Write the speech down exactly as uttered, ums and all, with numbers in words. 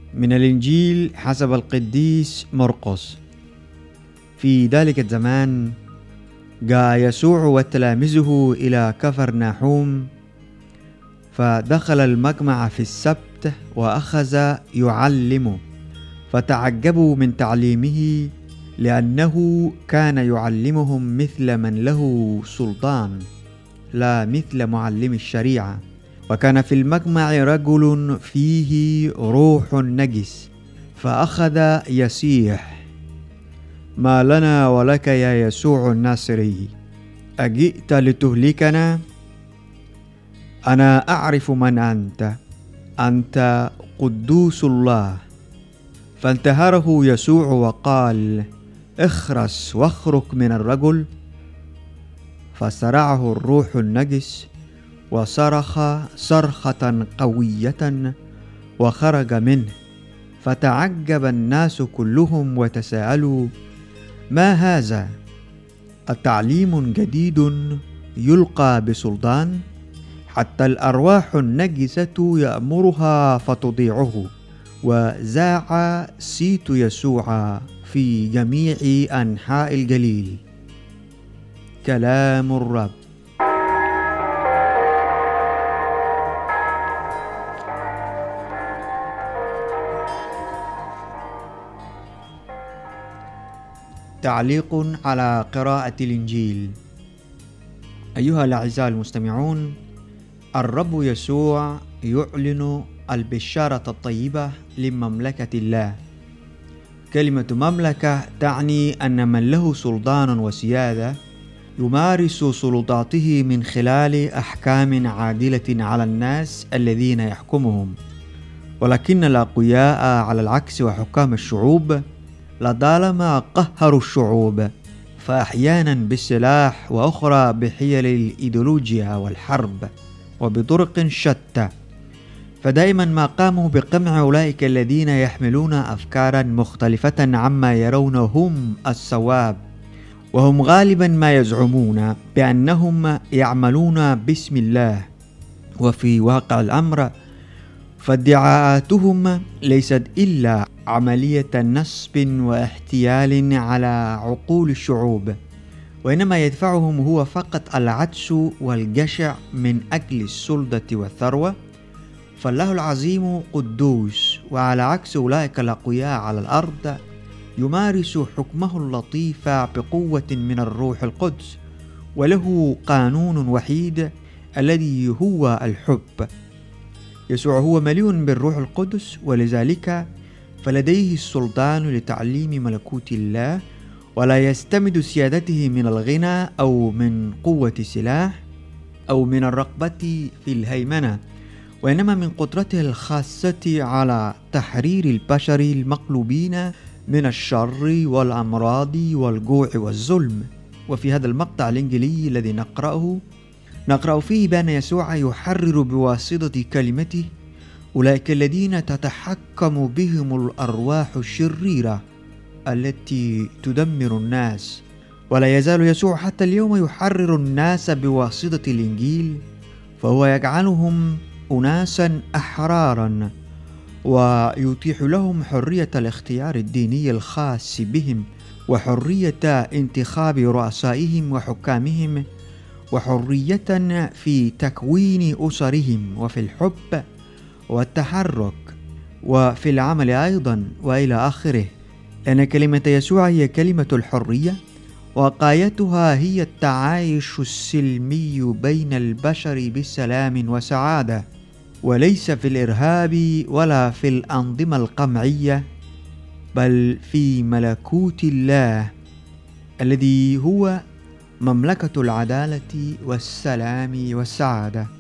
من الإنجيل حسب القديس مرقس. في ذلك الزمان جاء يسوع وتلاميذه إلى كفرناحوم، فدخل المجمع في السبت وأخذ يعلم، فتعجبوا من تعليمه، لأنه كان يعلمهم مثل من له سلطان، لا مثل معلم الشريعة. وكان في المجمع رجل فيه روح نجس، فأخذ يصيح: ما لنا ولك يا يسوع الناصري؟ أجئت لتهلكنا؟ أنا أعرف من أنت، أنت قدوس الله. فانتهره يسوع وقال: اخرس واخرج من الرجل. فصرعه الروح النجس وصرخ صرخة قوية وخرج منه، فتعجب الناس كلهم وتساءلوا: ما هذا؟ أتعليم جديد يلقى بسلطان؟ حتى الأرواح النجسة يأمرها فتطيعه. وذاع صيت يسوع في جميع أنحاء الجليل. كلام الرب. تعليق على قراءة الإنجيل. أيها الأعزاء المستمعون، الرب يسوع يعلن البشارة الطيبة لمملكة الله. كلمة مملكة تعني أن من له سلطان وسيادة يمارس سلطاته من خلال أحكام عادلة على الناس الذين يحكمهم. ولكن الأقوياء على العكس وحكام الشعوب لطالما قهروا الشعوب، فأحيانا بالسلاح وأخرى بحيل الإيديولوجيا والحرب وبطرق شتى. فدائما ما قاموا بقمع أولئك الذين يحملون أفكارا مختلفة عما يرونه هم الصواب، وهم غالبا ما يزعمون بأنهم يعملون باسم الله. وفي واقع الأمر فادعاءاتهم ليست إلا عملية نصب واحتيال على عقول الشعوب، وإنما يدفعهم هو فقط العجز والجشع من أجل السلطة والثروة. فالله العظيم قدوس، وعلى عكس أولئك الأقوياء على الأرض يمارس حكمه اللطيف بقوة من الروح القدس، وله قانون وحيد الذي هو الحب. يسوع هو مليء بالروح القدس، ولذلك فلديه السلطان لتعليم ملكوت الله، ولا يستمد سيادته من الغنى أو من قوة سلاح أو من الرغبة في الهيمنة، وإنما من قدرته الخاصة على تحرير البشر المقلوبين من الشر والأمراض والجوع والظلم. وفي هذا المقطع الإنجيلي الذي نقرأه نقرأ فيه بأن يسوع يحرر بواسطة كلمته أولئك الذين تتحكم بهم الأرواح الشريرة التي تدمر الناس. ولا يزال يسوع حتى اليوم يحرر الناس بواسطة الإنجيل، فهو يجعلهم أناسا أحرارا، ويتيح لهم حرية الاختيار الديني الخاص بهم، وحرية انتخاب رؤسائهم وحكامهم، وحرية في تكوين أسرهم وفي الحب والتحرك وفي العمل أيضا وإلى آخره. لأن كلمة يسوع هي كلمة الحرية، وغايتها هي التعايش السلمي بين البشر بسلام وسعادة، وليس في الإرهاب ولا في الأنظمة القمعية، بل في ملكوت الله الذي هو مملكة العدالة والسلام والسعادة.